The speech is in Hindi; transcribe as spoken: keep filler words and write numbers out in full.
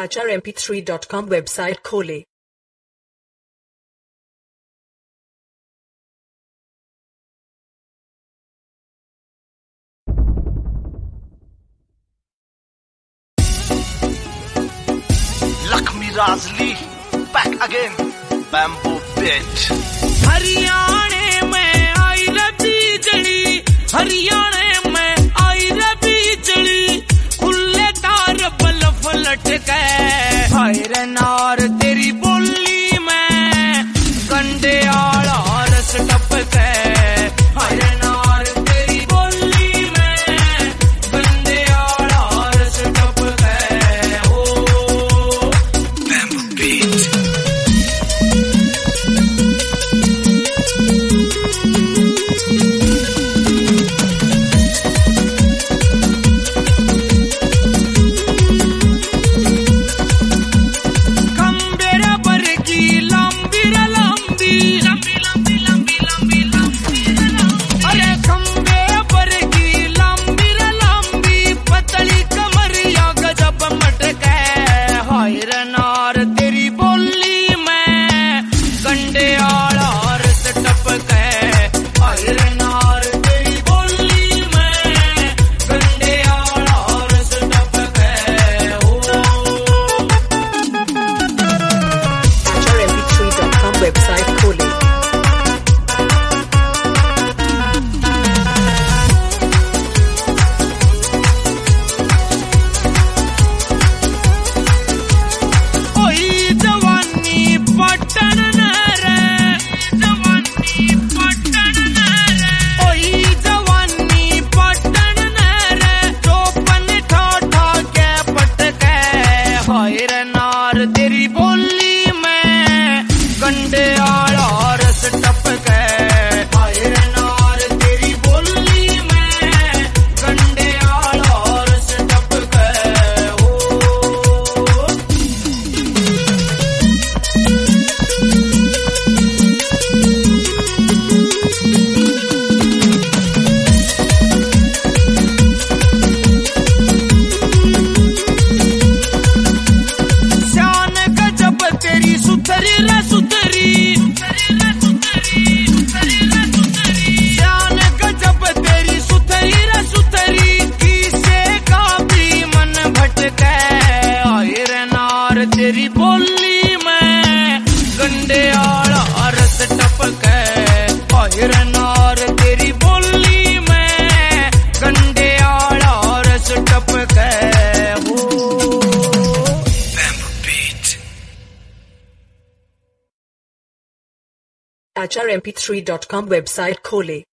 H R M P three dot com website खोलें। Lakshmi Razli, back again, Bamboo Beat. हरियाणे में आई रे बिजली, हरियाणे में आई रे बिजली, खुले तार बल्ब लटके, हाय रे नार तेरी बोली में, कंडे आला रस टपके, हाय रे नार तेरी बोली में, कंडे आला रस टपके, ओ Bamboo Beat. खंबेरा पर की लंबी रे लंबी लंबी लंबी लंबी लंबी लंबी अरे खंबेरा पर की लंबी रे लंबी पतली कमरिया गजब मटके, हाय रे नार तेरी बोली में, कंडे आला रस टपके, हाय रे नार तेरी बोली में, कंडे आला रस टपके, ओ H R M P three dot com website खोलें। ओई जवानी पटन नरे, जवानी पटन नरे, ओई जवानी पटन नरे, चौपन ठाठा के पटके, हाय रे नार तेरी बोली में, कंडे आला रस टपके, हाय रे नार तेरी बोली में, कंडे आला रस टपके, ओ शान गजब तेरी सुथरी रे सुथरी, शान गजब तेरी सुथरी रे सुथरी, किसे का भी मन भटके, हाय रे नार तेरी बोली में, गंडे आला रस टपके, हाय रे नार तेरी बोली में, गंडे आला रस टपके, हो Bamboo Beat. H R M P three dot com website खोलें।